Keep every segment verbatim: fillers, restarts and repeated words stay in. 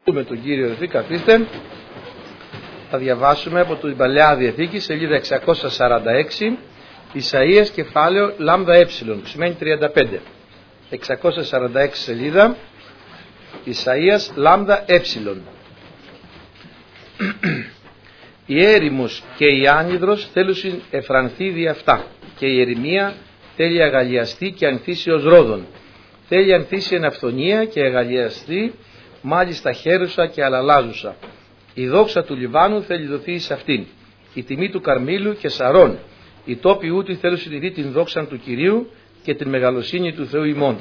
Με τον Κύριο αδελφοί, καθίστε. Θα διαβάσουμε από την Παλαιά Διαθήκη, σελίδα εξακόσια σαράντα έξι, Ισαΐας κεφάλαιο λάμδα ε, που σημαίνει τριάντα πέντε. εξακόσια σαράντα έξι σελίδα, Ισαΐας λάμδα ε. Η έρημος και η άνυδρος θέλουσιν εφρανθεί δι' αυτά, και η ερημία θέλει αγαλιαστεί και ανθίσει ως ρόδον. Θέλει ανθίσει εν αυθονία και αγαλιαστεί μάλιστα χέρουσα και αλαλάζουσα. Η δόξα του Λιβάνου θέλει δοθεί σε αυτήν. Η τιμή του Καρμήλου και Σαρών. Οι τόποι ούτοι θέλουν συνειδεί την δόξα του Κυρίου και την μεγαλοσύνη του Θεού ημών.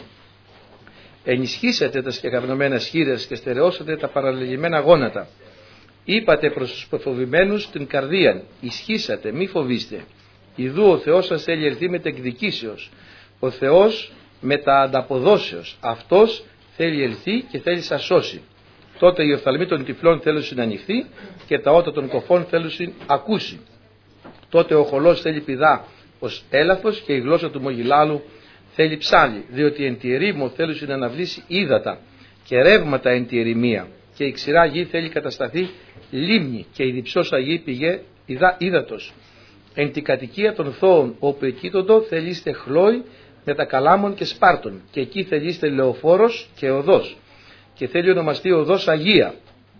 Ενισχύσατε τα σκεγαυνωμένα σχήρες και στερεώσατε τα παραλληλημένα γόνατα. Είπατε προς τους προφοβημένους την καρδίαν. Ισχύσατε, μη φοβήστε. Ιδού ο Θεός σας θέλει ελθεί με τα εκδικήσεως. Ο Θεός με τα ανταποδόσεως. Αυτός θέλει ελθεί και θέλει σας σώσει. Τότε οι οφθαλμοί των τυφλών θέλουν να ανοιχθεί και τα ότα των κοφών θέλουν ακούσει. Τότε ο χολός θέλει πηδά ως έλαφος και η γλώσσα του μογιλάλου θέλει ψάλι, διότι εν τη ερήμο θέλουν να αναβλήσει ύδατα και ρεύματα εν τη ερημία, και η ξηρά γη θέλει κατασταθεί λίμνη και η διψώσα γη πηγέ ύδατος. Εν τη κατοικία των θώων όπου εκείτοντο θελείστε χλώη με τα καλάμων και σπάρτων, και εκεί θελείστε λεωφόρος και οδός, και θέλει ονομαστεί οδός Αγία.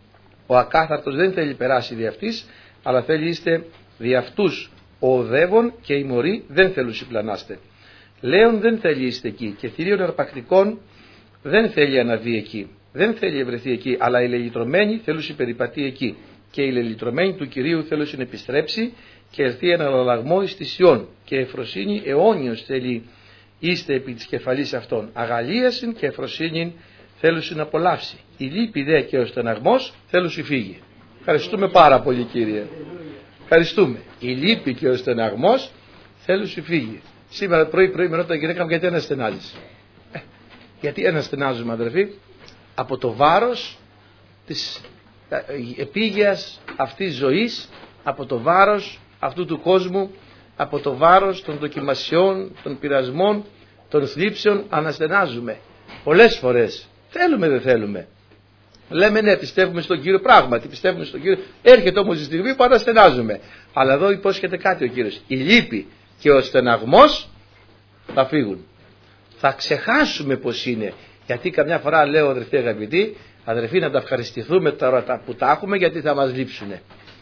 Ο ακάθαρτος δεν θέλει περάσει δι' αυτής, αλλά θέλει είστε δι' αυτούς ο οδεύων, και οι μωροί δεν θέλουν συμπλανάστε. Λέων δεν θέλει είστε εκεί, και θηρίων αρπακτικών δεν θέλει αναβεί εκεί. Δεν θέλει ευρεθεί εκεί, αλλά οι λελυτρωμένοι θέλουν περιπατεί εκεί, και οι λελυτρωμένοι του Κυρίου θέλουν επιστρέψει και έρθει ένα αλλαγμό εις τη Σιών, και εφροσύνη αιώνιος θέλει είστε επί της κεφαλής αυτών. Αγαλίασιν και εφροσύνην θέλουν να απολαύσει. Η λύπη δε και ο στεναγμός θέλουν φύγει. Ευχαριστούμε πάρα πολύ, Κύριε. Ευχαριστούμε. Η λύπη και ο στεναγμός θέλουν φύγει. Σήμερα πρωί πρωί με ρώτα η γυναίκα μου γιατί ένα στενάζεις. Ε, γιατί ένα στενάζουμε, αδερφοί? Από το βάρος της επίγειας αυτής ζωής, από το βάρος αυτού του κόσμου, από το βάρος των δοκιμασιών, των πειρασμών, των θλίψεων αναστενάζουμε. Πολλές φορές θέλουμε δεν θέλουμε. Λέμε ναι, πιστεύουμε στον Κύριο, πράγματι πιστεύουμε στον Κύριο. Έρχεται όμως η στιγμή που αναστενάζουμε. Αλλά εδώ υπόσχεται κάτι ο Κύριος. Η λύπη και ο στεναγμός θα φύγουν. Θα ξεχάσουμε πως είναι. Γιατί καμιά φορά λέω, αδερφοί αγαπητοί, αδερφοί, να τα ευχαριστηθούμε τώρα που τα έχουμε, γιατί θα μας λείψουνε.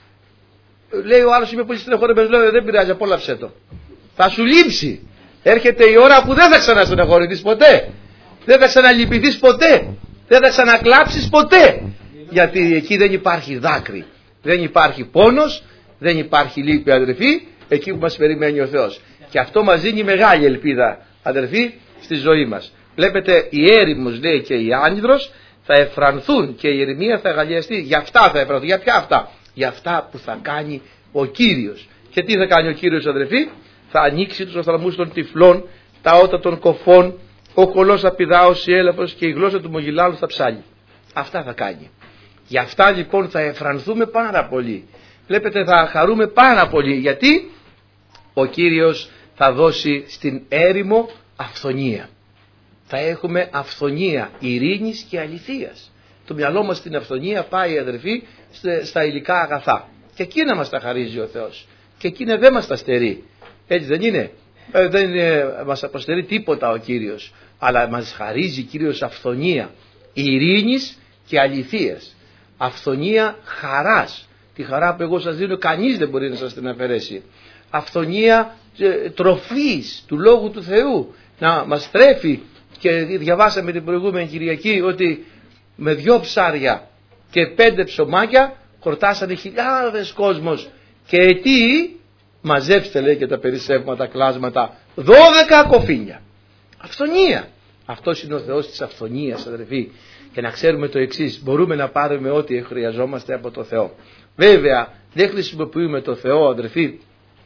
Λέει ο άλλος, είμαι πολύ στεναχωρημένος, λέω δεν πειράζει, απόλαυσέ το. Θα σου λείψει. Έρχεται η ώρα που δεν θα ξαναστεναχωρηθείς ποτέ. Δεν θα ξαναλυπηθείς ποτέ. Δεν θα ξανακλάψεις ποτέ. Γιατί εκεί δεν υπάρχει δάκρυ. Δεν υπάρχει πόνος. Δεν υπάρχει λύπη, αδερφοί. Εκεί που μας περιμένει ο Θεός. Και αυτό μας δίνει μεγάλη ελπίδα, αδερφοί, στη ζωή μας. Βλέπετε, η έρημος, λέει, και η άνυδρος θα εφρανθούν και η ερημία θα αγαλιαστεί. Για αυτά θα εφρανθούν. Για ποια αυτά? Για αυτά που θα κάνει ο Κύριος. Και τι θα κάνει ο Κύριος, αδερφοί? Θα ανοίξει τους οφθαλμούς των τυφλών, τα ότα των κοφών, ο χολός θα πηδά ως έλαφος και η γλώσσα του μογιλάλου θα ψάλει. Αυτά θα κάνει. Γι' αυτά λοιπόν θα εφρανθούμε πάρα πολύ. Βλέπετε, θα χαρούμε πάρα πολύ. Γιατί ο Κύριος θα δώσει στην έρημο αυθονία. Θα έχουμε αυθονία ειρήνης και αληθείας. Το μυαλό μας στην αυθονία πάει, αδερφοί, στα υλικά αγαθά. Και εκείνα μας τα χαρίζει ο Θεός. Και εκείνα δεν μας τα στερεί. Έτσι δεν είναι? Ε, δεν είναι, μας αποστερεί τίποτα ο Κύριος. Αλλά μας χαρίζει Κύριος αυθονία ειρήνης και αληθείας. Αυθονία χαράς. Τη χαρά που εγώ σας δίνω κανείς δεν μπορεί να σας την αφαιρέσει. Αυθονία ε, τροφής του Λόγου του Θεού. Να μας τρέφει. Και διαβάσαμε την προηγούμενη Κυριακή ότι με δυο ψάρια και πέντε ψωμάκια χορτάσανε χιλιάδες κόσμος. Και τι? Μαζέψτε, λέει, και τα περισσεύματα, κλάσματα, δώδεκα κοφίνια. Αυθονία. Αυτός είναι ο Θεός της αυθονίας, αδερφοί. Και να ξέρουμε το εξής: μπορούμε να πάρουμε ό,τι χρειαζόμαστε από το Θεό. Βέβαια, δεν χρησιμοποιούμε το Θεό, αδερφοί,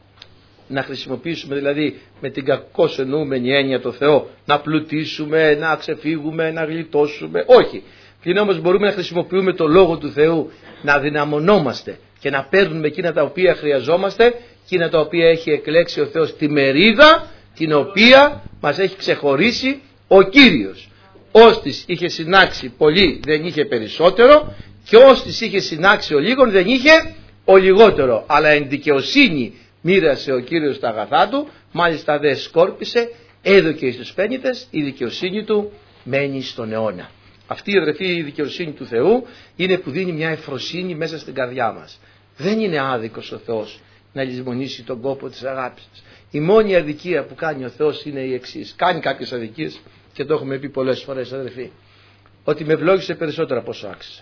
να χρησιμοποιήσουμε δηλαδή με την κακώς εννοούμενη έννοια το Θεό, να πλουτίσουμε, να ξεφύγουμε, να γλιτώσουμε. Όχι. Πλην όμως μπορούμε να χρησιμοποιούμε το Λόγο του Θεού, να δυναμωνόμαστε και να παίρνουμε εκείνα τα οποία χρειαζόμαστε, εκείνα τα οποία έχει εκλέξει ο Θεός, τη μερίδα την οποία μας έχει ξεχωρίσει ο Κύριος. Όστις είχε συνάξει πολύ, δεν είχε περισσότερο, Και όσοι τις είχε συνάξει ο λίγον δεν είχε ο λιγότερο. Αλλά εν δικαιοσύνη μοίρασε ο Κύριος τα αγαθά του, μάλιστα δεν σκόρπισε, έδωκε στους πένητες, η δικαιοσύνη του μένει στον αιώνα. Αυτή η αδερφή η δικαιοσύνη του Θεού είναι που δίνει μια ευφροσύνη μέσα στην καρδιά μας. Δεν είναι άδικος ο Θεός να λησμονήσει τον κόπο της αγάπης. Η μόνη αδικία που κάνει ο Θεός είναι η εξής. Κάνει κάποιες αδικίες και το έχουμε πει πολλές φορές, αδερφοί, ότι με ευλόγησε περισσότερα από όσο άξιζα.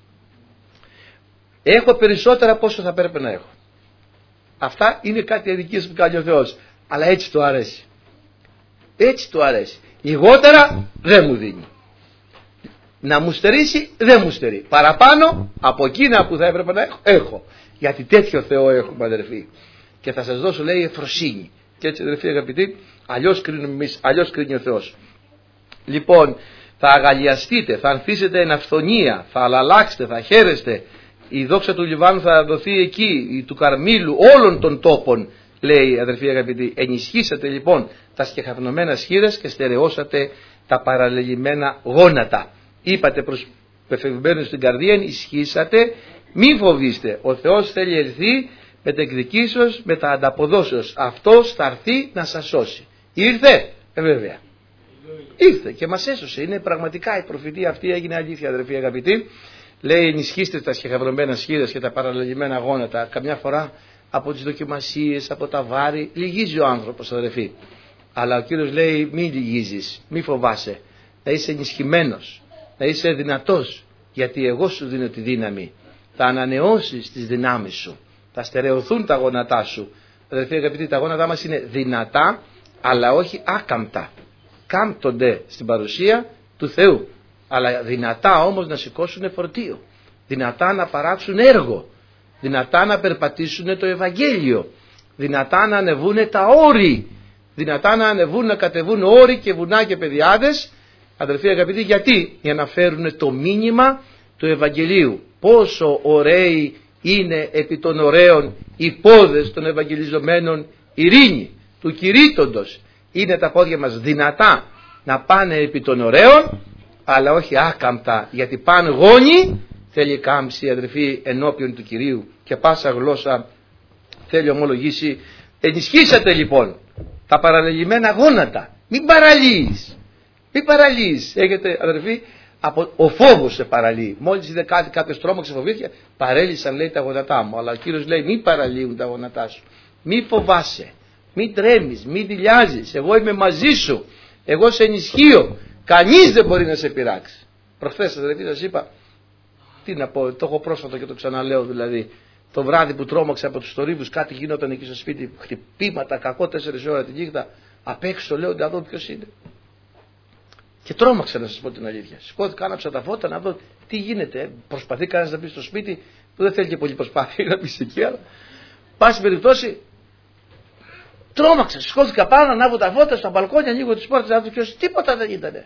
Έχω περισσότερα από όσο θα πρέπει να έχω. Αυτά είναι κάτι αδικίες που κάνει ο Θεός. Αλλά έτσι του αρέσει. Έτσι του αρέσει. Λιγότερα δεν μου δίνει. Να μου στερήσει δεν μου στερεί. Παραπάνω από εκείνα που θα έπρεπε να έχω, έχω. Γιατί τέτοιο Θεό έχουμε, αδερφοί. Και θα σας δώσω, λέει, ευφροσύνη. Και έτσι, αδερφοί αγαπητοί, αλλιώς κρίνουμε εμείς, αλλιώς κρίνει ο Θεός. Λοιπόν, θα αγαλιαστείτε, θα ανθίσετε εν αυθονία, θα αλλάξετε, θα χαίρεστε. Η δόξα του Λιβάνου θα δοθεί εκεί, η του Καρμήλου, όλων των τόπων, λέει, αδερφοί αγαπητοί. Ενισχύσατε λοιπόν τα σκεχαυνωμένα σχήρες και στερεώσατε τα παραλληλημένα γόνατα. Είπατε προς πεφευγμένους στην καρδία, ενισχύσατε, μη φοβήστε. Ο Θεός θέλει ερθεί με τα εκδικήσεως, με τα ανταποδόσεως. Αυτός θα έρθει να σας σώσει. Ήρθε, ε, βέβαια. Ήρθε και μας έσωσε. Είναι πραγματικά η προφητεία αυτή έγινε αλήθεια, αδερφοί αγαπητοί. Λέει, ενισχύστε τα σχεχαυρωμένα σχήρες και τα παραλληλημένα γόνατα. Καμιά φορά από τις δοκιμασίες, από τα βάρη, λυγίζει ο άνθρωπος, αδερφοί. Αλλά ο Κύριος λέει, μη λυγίζεις, μη φοβάσαι. Να είσαι ενισχυμένος, να είσαι δυνατός, γιατί εγώ σου δίνω τη δύναμη. Θα ανανεώσεις τις δυνάμεις σου, θα στερεωθούν τα γόνατά σου. Αδερφοί αγαπητοί, τα γόνατά μας είναι δυνατά, αλλά όχι άκαμπτα. Κάμπτονται στην παρουσία του Θεού, αλλά δυνατά όμως να σηκώσουν φορτίο, δυνατά να παράξουν έργο, δυνατά να περπατήσουν το Ευαγγέλιο, δυνατά να ανεβούν τα όρη, δυνατά να ανεβούν, να κατεβούν όρη και βουνά και πεδιάδες. Αδερφοί αγαπητοί, γιατί? Για να φέρουν το μήνυμα του Ευαγγελίου. Πόσο ωραίοι είναι επί των ωραίων οι πόδες των ευαγγελιζομένων ειρήνη του κηρύττοντος. Είναι τα πόδια μας δυνατά να πάνε επί των ωραίων, αλλά όχι άκαμπτα, γιατί πάνε γόνοι. Θέλει κάμψη, αδερφοί, ενώπιον του Κυρίου, και πάσα γλώσσα θέλει ομολογήσει. Ενισχύσατε λοιπόν τα παραλληλημένα γόνατα. Μην παραλύεις. Μην παραλύεις. Έχετε, αδερφοί, από, ο φόβος σε παραλύει. Μόλις είδε κάτι, κάποιος τρόμαξε, φοβήθηκε, παρέλυσαν, λέει, τα γόνατά μου. Αλλά ο Κύριος λέει, μην παραλύουν τα γόνατά σου. Μην φοβάσαι. Μην τρέμεις. Μην δειλιάζεις. Εγώ είμαι μαζί σου. Εγώ σε ενισχύω. Κανείς δεν μπορεί να σε πειράξει. Προχθές, αδερφοί, σας είπα, τι να πω, το έχω πρόσφατο και το ξαναλέω, δηλαδή. Το βράδυ που τρόμαξα από τους θορύβους, κάτι γινόταν εκεί στο σπίτι, χτυπήματα, κακό, τέσσερις ώρα τη νύχτα. Απ' έξω λέω να δω ποιος είναι. Και τρόμαξα, να σας πω την αλήθεια. Σηκώθηκα, άναψα τα φώτα να δω τι γίνεται. Προσπαθεί κανένας να μπει στο σπίτι, που δεν θέλει και πολύ προσπάθεια να μπει εκεί, αλλά πάση περιπτώσει τρόμαξα. Σηκώθηκα πάνω, ανάβω τα φώτα στα μπαλκόνια, ανοίγω τις πόρτες, να δω ποιος, τίποτα δεν ήτανε.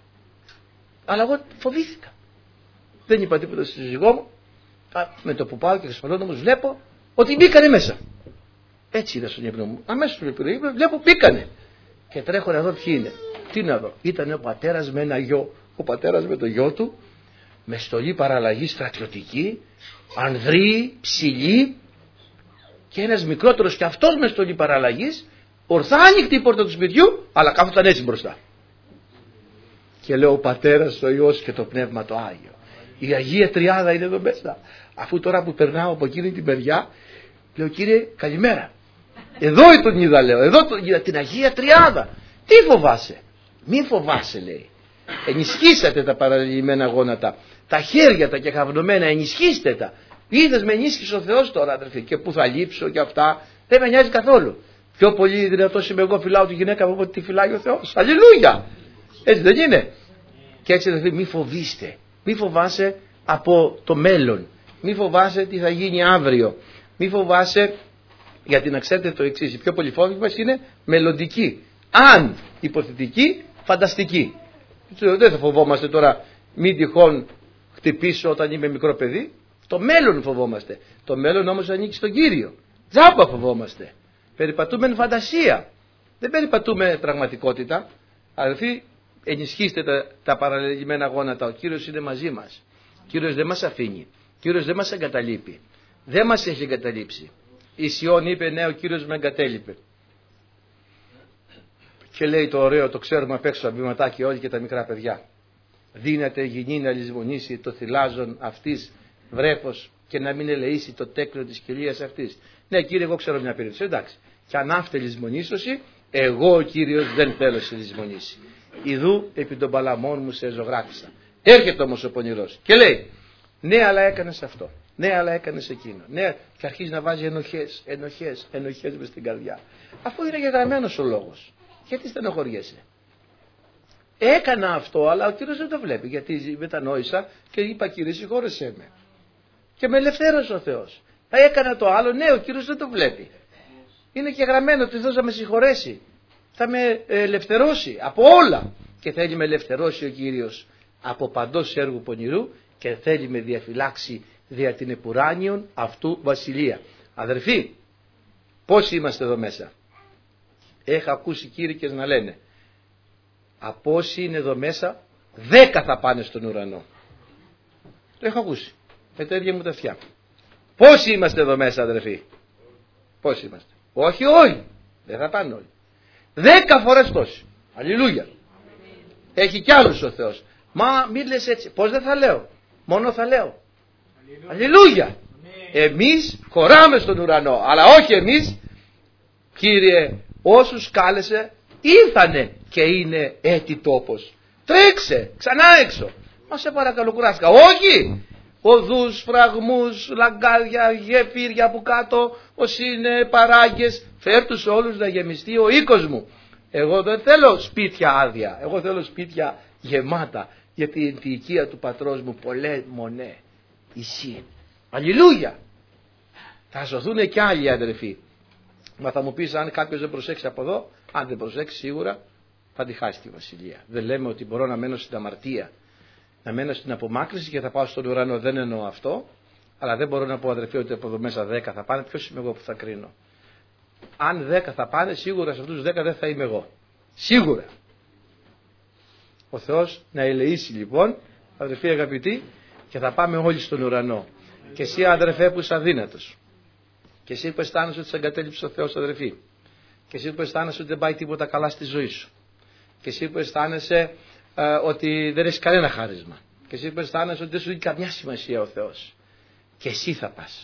Αλλά εγώ φοβήθηκα. Δεν είπα τίποτα στη σύζυγό μου. Με το που πάω και ασφαλώνω όμως βλέπω ότι μπήκανε μέσα. Έτσι είδα στον ύπνο μου. Αμέσως του ύπνο βλέπω μπήκανε. Και τρέχω να δω ποιοι είναι. Τι να δω. Ήταν ο πατέρας με ένα γιο. Ο πατέρας με το γιο του, με στολή παραλλαγή στρατιωτική, ανδρή, ψηλή, και ένας μικρότερος και αυτός με στολή παραλλαγής, ορθά άνοιχτη η πόρτα του σπιτιού, αλλά κάθονταν έτσι μπροστά. Και λέω, ο πατέρας, ο Υιός και το Πνεύμα το Άγιο. Η Αγία Τριάδα είναι εδώ μέσα. Αφού τώρα που περνάω από εκείνη την μεριά, λέω, Κύριε, καλημέρα. Εδώ τον είδα, λέω, εδώ τον είδα, την Αγία Τριάδα. Τι φοβάσαι? Μην φοβάσαι, λέει. Ενισχύσατε τα παραλληλημένα γόνατα. Τα χέρια τα και χαυνωμένα, ενισχύστε τα. Είδες, με ενίσχυσε ο Θεός τώρα, αδερφοί. Και που θα λείψω και αυτά, δεν με νοιάζει καθόλου. Πιο πολύ δυνατός είμαι εγώ, φυλάω τη γυναίκα μου από ότι τη φυλάει ο Θεός. Αλληλούια! Έτσι δεν είναι? Και έτσι, αδερφοί, μη φοβήστε. Μη φοβάσαι από το μέλλον. Μη φοβάσαι τι θα γίνει αύριο. Μη φοβάσαι, γιατί να ξέρετε το εξής, η πιο πολύ φόβη μας είναι μελλοντική. Αν υποθετική, φανταστική. Δεν θα φοβόμαστε τώρα μην τυχόν χτυπήσω όταν είμαι μικρό παιδί. Το μέλλον φοβόμαστε. Το μέλλον όμως ανήκει στον Κύριο. Τζάμπα φοβόμαστε. Περιπατούμε εν φαντασία. Δεν περιπατούμε πραγματικότητα. Αδελφοί, ενισχύστε τα, τα παραλληλημένα γόνατα. Ο Κύριος είναι μαζί μας. Ο Κύριος δεν μας αφήνει. Ο Κύριος δεν μας εγκαταλείπει. Δεν μας έχει εγκαταλείψει. Η Σιών είπε, ναι, ο Κύριος με εγκατέλειπε. Και λέει το ωραίο, το ξέρουμε απ' έξω, βηματάκι όλοι και τα μικρά παιδιά. Δύναται γυνή να λησμονήσει το θυλάζον αυτής βρέφος και να μην ελεήσει το τέκνο της κοιλίας αυτής. Ναι, Κύριε, εγώ ξέρω μια περίπτωση. Εντάξει. Και αν άφτε λησμονήσωση, εγώ ο Κύριος δεν θέλω σε λησμονήσει. Ιδού επί των παλαμών μου σε ζωγράφισα. Έρχεται όμως ο πονηρός και λέει, ναι, αλλά έκανες αυτό. Ναι, αλλά έκανες εκείνο. Ναι, και αρχίζει να βάζει ενοχές, ενοχές, ενοχές μες στην καρδιά. Αφού είναι γεγραμμένος ο λόγος. Γιατί στενοχωριέσαι? Έκανα αυτό, αλλά ο Κύριος δεν το βλέπει. Γιατί μετανόησα και είπα, Κύριε, συγχώρεσέ με. Και με ελευθέρωσε ο Θεός. Έκανα το άλλο, ναι, ο Κύριος δεν το βλέπει. Είναι και γραμμένο ότι ο Θεός θα με συγχωρέσει. Θα με ελευθερώσει από όλα. Και θέλει με ελευθερώσει ο Κύριος από παντός έργου πονηρού και θέλει με διαφυλάξει δια την επουράνιον αυτού βασιλεία. Αδερφοί, πόσοι είμαστε εδώ μέσα? Έχω ακούσει κήρυκες να λένε, από όσοι είναι εδώ μέσα, δέκα θα πάνε στον ουρανό. Το έχω ακούσει με τα ίδια μου τα αυτιά. Πόσοι είμαστε εδώ μέσα, αδερφοί? Πόσοι είμαστε? Όχι όλοι, δεν θα πάνε όλοι. Δέκα φορές τόσοι. Αλληλούια. Έχει κι άλλους ο Θεός. Μα μην λες έτσι. Πώς δεν θα λέω? Μόνο θα λέω Αλληλούια. Εμείς χωράμε στον ουρανό, αλλά όχι εμείς. Κύριε, όσους κάλεσε ήρθανε και είναι έτη τόπος. Τρέξε ξανά έξω. Μα σε παρακαλώ, κουράστηκα. Όχι. Οδούς, φραγμούς, λαγκάδια, γεφύρια από κάτω, όσοι είναι παράγκες, φέρ τους όλους να γεμιστεί ο οίκος μου. Εγώ δεν θέλω σπίτια άδεια, εγώ θέλω σπίτια γεμάτα, γιατί την οικία του πατρός μου πολλέ μονέ ισχύει. Αλληλούια. Θα σωθούν και άλλοι, αδερφοί. Μα θα μου πεις, αν κάποιος δεν προσέξει από εδώ, αν δεν προσέξει σίγουρα θα τη χάσει τη βασιλεία. Δεν λέμε ότι μπορώ να μένω στην αμαρτία, να μένω στην απομάκρυνση και θα πάω στον ουρανό. Δεν εννοώ αυτό, αλλά δεν μπορώ να πω, αδερφοί, ότι από εδώ μέσα δέκα θα πάνε. Ποιος είμαι εγώ που θα κρίνω? Αν δέκα θα πάνε, σίγουρα σε αυτούς τους δέκα δεν θα είμαι εγώ. Σίγουρα. Ο Θεός να ελεήσει λοιπόν, αδερφοί αγαπητοί, και θα πάμε όλοι στον ουρανό. Και εσύ, αδερφέ, που είσαι αδύνατος, και εσύ που αισθάνεσαι ότι σε εγκατέλειψε ο Θεός, αδερφοί, και εσύ που αισθάνεσαι ότι δεν πάει τίποτα καλά στη ζωή σου, και εσύ που αισθάνεσαι ε, ότι δεν έχεις κανένα χάρισμα, και εσύ που αισθάνεσαι ότι δεν σου δίνει καμιά σημασία ο Θεός, και εσύ θα πας.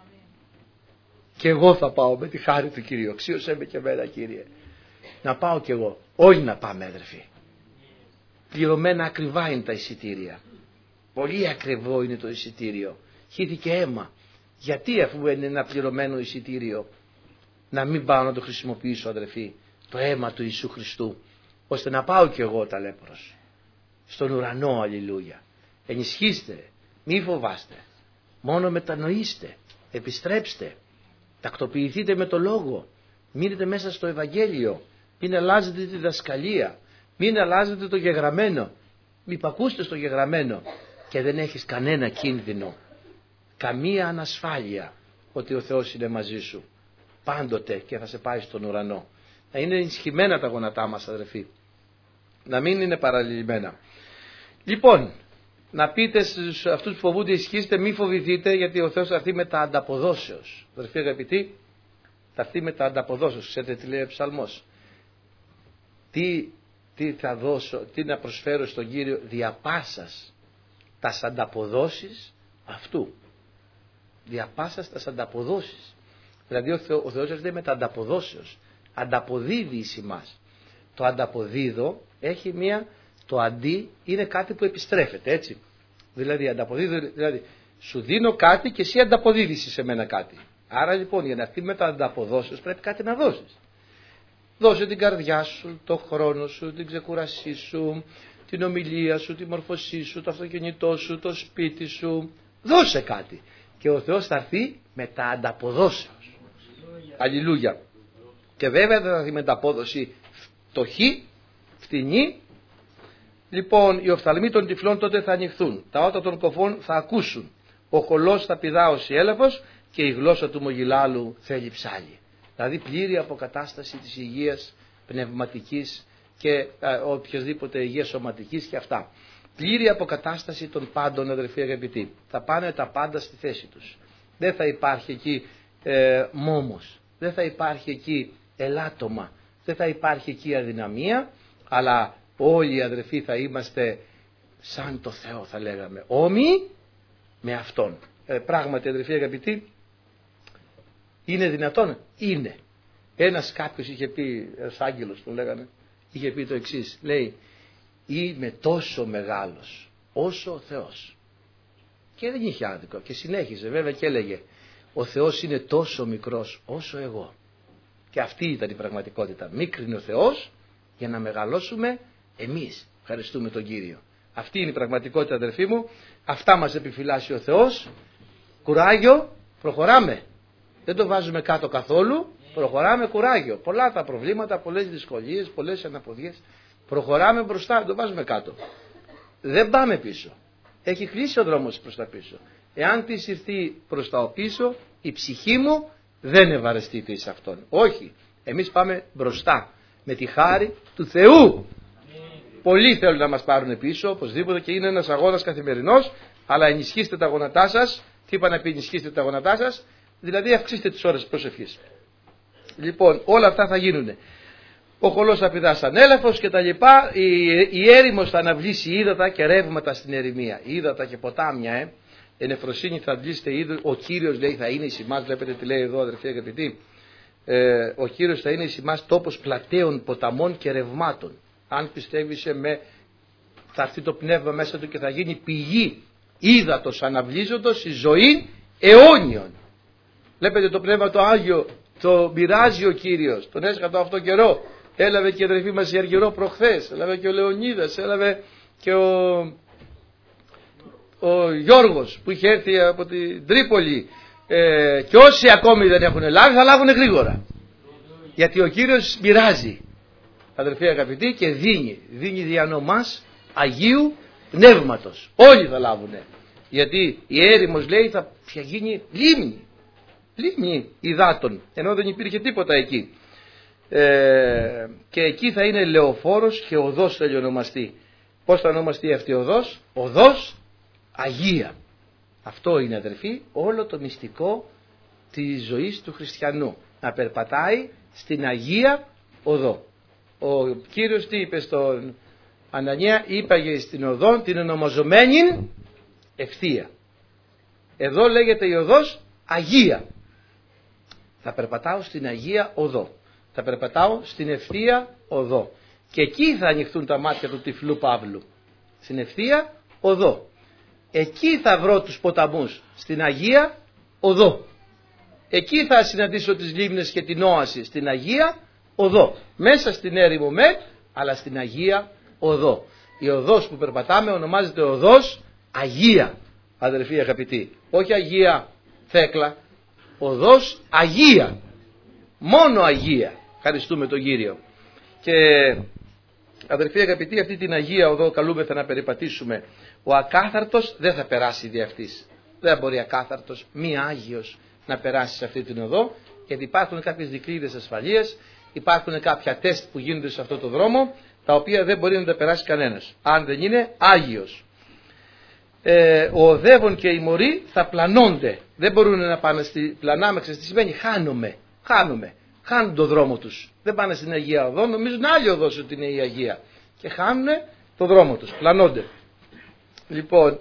Και εγώ θα πάω με τη χάρη του Κυρίου. Αξίωσέ με και εμένα, Κύριε. Να πάω κι εγώ. Όλοι να πάμε, αδερφοί. Πληρωμένα ακριβά είναι τα εισιτήρια. Πολύ ακριβό είναι το εισιτήριο. Χύθηκε αίμα. Γιατί, αφού είναι ένα πληρωμένο εισιτήριο, να μην πάω να το χρησιμοποιήσω, αδερφοί, το αίμα του Ιησού Χριστού, ώστε να πάω κι εγώ ταλέπρος στον ουρανό? Αλληλούια. Ενισχύστε, μη φοβάστε, μόνο μετανοήστε, επιστρέψτε, τακτοποιηθείτε με το λόγο, μείνετε μέσα στο Ευαγγέλιο, μην αλλάζετε τη διδασκαλία, μην αλλάζετε το γεγραμμένο, μη πακούστε στο γεγραμμένο και δεν έχεις κανένα κίνδυνο, καμία ανασφάλεια ότι ο Θεός είναι μαζί σου πάντοτε και θα σε πάει στον ουρανό. Να είναι ενισχυμένα τα γόνατά μας, αδερφοί, να μην είναι παραλληλημένα. Λοιπόν, να πείτε στους αυτούς που φοβούνται, ισχύστε, μη φοβηθείτε, γιατί ο Θεός θα έρθει με τα ανταποδόσεως. Αδερφοί αγαπητοί, θα έρθει με τα ανταποδόσεως. Ξέρετε τι λέει ο Ψαλμός? Τι, τι θα δώσω, τι να προσφέρω στον Κύριο διαπάσας τας ανταποδόσεις αυτού. Διαπάσας τας ανταποδόσεις. Δηλαδή ο, Θεό, ο Θεός έρχεται με τα ανταποδόσεως. Ανταποδίδει εις εμάς. Το ανταποδίδω έχει μία, το αντί είναι κάτι που επιστρέφεται, έτσι. Δηλαδή ανταποδίδω, δηλαδή σου δίνω κάτι και εσύ ανταποδίδεις σε μένα κάτι. Άρα λοιπόν για να έρθει με τα ανταποδόσεως πρέπει κάτι να δώσεις. Δώσε την καρδιά σου, το χρόνο σου, την ξεκουρασή σου, την ομιλία σου, τη μορφωσή σου, το αυτοκίνητό σου, το σπίτι σου. Δώσε κάτι. Και ο Θεός θα έρθει με τα ανταποδόσεως. Αλληλούια. Και βέβαια δεν θα έρθει με τα απόδοση φτωχή, φτηνή. Λοιπόν, οι οφθαλμοί των τυφλών τότε θα ανοιχθούν. Τα ότα των κοφών θα ακούσουν. Ο χολός θα πηδάωσει έλαφος και η γλώσσα του μογιλάλου θέλει ψάλι. Δηλαδή πλήρη αποκατάσταση της υγείας πνευματικής και ε, οποιασδήποτε υγείας σωματικής και αυτά. πλήρη αποκατάσταση των πάντων, αδερφοί αγαπητοί. Θα πάνε τα πάντα στη θέση τους. Δεν θα υπάρχει εκεί ε, μόμος, δεν θα υπάρχει εκεί ελάττωμα, δεν θα υπάρχει εκεί αδυναμία, αλλά όλοι οι αδερφοί θα είμαστε σαν το Θεό, θα λέγαμε, όμοιοι με Αυτόν. Ε, πράγματι, αδερφοί αγαπητοί, είναι δυνατόν? Είναι. Ένας κάποιος είχε πει, ένας άγγελος τον λέγανε, είχε πει το εξής, λέει, είμαι τόσο μεγάλος όσο ο Θεός. Και δεν είχε άδικο και συνέχιζε βέβαια και έλεγε, ο Θεός είναι τόσο μικρός όσο εγώ. Και αυτή ήταν η πραγματικότητα. Μίκρινε ο Θεός για να μεγαλώσουμε εμείς. Ευχαριστούμε τον Κύριο. Αυτή είναι η πραγματικότητα, αδερφοί μου. Αυτά μας επιφυλάσσει ο Θεός. Κουράγιο, προχωράμε. Δεν το βάζουμε κάτω καθόλου. Προχωράμε, κουράγιο. Πολλά τα προβλήματα, πολλές δυσκολίες, πολλές αναποδιές. Προχωράμε μπροστά, δεν το βάζουμε κάτω. Δεν πάμε πίσω. Έχει κλείσει ο δρόμος προς τα πίσω. Εάν τη ήρθεί προς τα πίσω, η ψυχή μου δεν ευαρεστείται εις αυτόν. Όχι. Εμείς πάμε μπροστά. Με τη χάρη του Θεού. Πολλοί θέλουν να μας πάρουν πίσω, οπωσδήποτε, και είναι ένας αγώνας καθημερινός, αλλά ενισχύστε τα γόνατά σας. Τι είπα να πει ενισχύστε τα γόνατά σας? Δηλαδή αυξήστε τις ώρες προσευχής. Λοιπόν, όλα αυτά θα γίνουν. Ο χολός θα πηδά σαν έλαφος και τα λοιπά. Η, η έρημος θα αναβλήσει ύδατα και ρεύματα στην ερημία. Ύδατα και ποτάμια, ε. Εν εφροσύνη θα αντλήσετε ύδρο. Ο Κύριος, λέει, θα είναι εις ημάς. Βλέπετε τι λέει εδώ, αδερφοί αγαπητοί. Ε, ο Κύριος θα είναι εις ημάς τόπος πλατέων, ποταμών και ρευμάτων. Αν πιστεύεις με, θα έρθει το πνεύμα μέσα του και θα γίνει πηγή ύδατος αναβλύζοντος η ζωή αιώνιων. Βλέπετε το πνεύμα το Άγιο το μοιράζει ο Κύριος. Τον έσχατο αυτό καιρό. Έλαβε και η αδερφή μας η Αργυρό προχθές. Έλαβε και ο Λεωνίδας. Έλαβε και ο, ο Γιώργος που είχε έρθει από την Τρίπολη. Ε, και όσοι ακόμη δεν έχουν λάβει θα λάβουν γρήγορα. Γιατί ο Κύριος μοιράζει, αδερφοί αγαπητοί, και δίνει. Δίνει δια ονομάς Αγίου Πνεύματος. Όλοι θα λάβουν. Γιατί η έρημος, λέει, θα γίνει λίμνη. Λίμνη υδάτων. Ενώ δεν υπήρχε τίποτα εκεί. Ε, και εκεί θα είναι λεωφόρος και οδός θα ονομαστεί. Πώς θα ονομαστεί αυτή η οδός? Οδός Αγία. Αυτό είναι, αδερφοί, όλο το μυστικό της ζωής του χριστιανού. Να περπατάει στην Αγία Οδό. Ο Κύριος τι είπε στον Ανανία? Είπαγε στην οδόν την ονομαζομένη ευθεία. Εδώ λέγεται η οδός Αγία. Θα περπατάω στην Αγία Οδό. Θα περπατάω στην ευθεία οδό. Και εκεί θα ανοιχτούν τα μάτια του τυφλού Παύλου. Στην ευθεία οδό. Εκεί θα βρω τους ποταμούς. Στην Αγία Οδό. Εκεί θα συναντήσω τις λίμνες και την όαση. Στην Αγία Οδό. Μέσα στην έρημο με, αλλά στην Αγία Οδό. Η οδός που περπατάμε ονομάζεται οδός Αγία, αδερφοί αγαπητοί. Όχι Αγία Θέκλα. Οδός Αγία. Μόνο Αγία. Ευχαριστούμε τον Κύριο. Και αδερφοί αγαπητοί, αυτή την Αγία Οδό καλούμεθα να περιπατήσουμε. Ο ακάθαρτος δεν θα περάσει δι' αυτής. Δεν μπορεί ακάθαρτος, μη Άγιος, να περάσει σε αυτή την οδό, γιατί υπάρχουν κάποιες δικλείδες ασφαλείας, υπάρχουν κάποια τεστ που γίνονται σε αυτό το δρόμο, τα οποία δεν μπορεί να τα περάσει κανένας, αν δεν είναι Άγιος. Ε, ο οδεύων και οι μωροί θα πλανώνται. Δεν μπορούν να πάνε στη πλανάμε, ξέρετε τι σημαίνει? Χάνομαι, χάνομαι. Χάνουν τον δρόμο τους. Δεν πάνε στην Αγία Οδό, νομίζουν άλλη οδός ότι είναι η Αγία. Και χάνουν τον δρόμο τους, πλανώνται. Λοιπόν,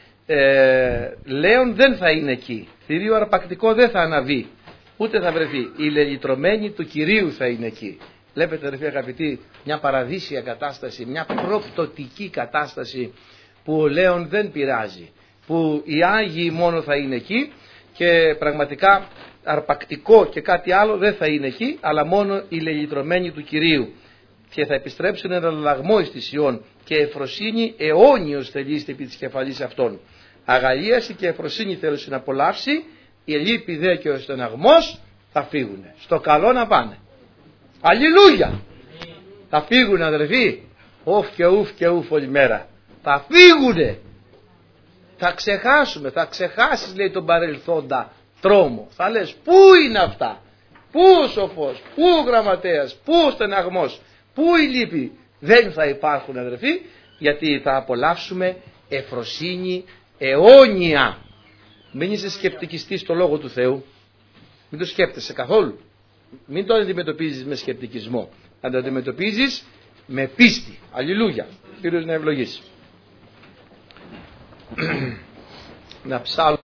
ε, Λέων δεν θα είναι εκεί. Θηρίο αρπακτικό δεν θα αναβεί. Ούτε θα βρεθεί. Η λελυτρωμένη του Κυρίου θα είναι εκεί. Βλέπετε, αδερφοί αγαπητοί, μια παραδείσια κατάσταση, μια προπτωτική κατάσταση που ο Λέων δεν πειράζει. Που οι Άγιοι μόνο θα είναι εκεί και πραγματικά αρπακτικό και κάτι άλλο δεν θα είναι εκεί, αλλά μόνο οι λελυτρωμένοι του Κυρίου. Και θα επιστρέψουν ένα λαγμό εις τη Σιών και εφροσύνη αιώνιος θελήστε επί της κεφαλής αυτών. Αγαλίαση και εφροσύνη θέλω να απολαύσει, η λύπη δε και ο στεναγμός θα φύγουν. Στο καλό να πάνε. Αλληλούια! Θα φύγουν, αδερφοί. Ουφ και ουφ και ουφ όλη μέρα. Θα φύγουνε. Θα ξεχάσουμε, θα ξεχάσεις, λέει, τον παρελθόντα τρόμο. Θα λες, πού είναι αυτά? Πού ο σοφός, πού ο γραμματέας, πού ο στεναγμός, πού η λύπη? Δεν θα υπάρχουν, αδερφοί, γιατί θα απολαύσουμε ευφροσύνη αιώνια. Μην είσαι σκεπτικιστής στο Λόγο του Θεού. Μην το σκέπτεσαι καθόλου. Μην το αντιμετωπίζεις με σκεπτικισμό. Να το αντιμετωπίζεις με πίστη. Αλληλούια. Κύριος να ευλογήσει. Να ψάλω.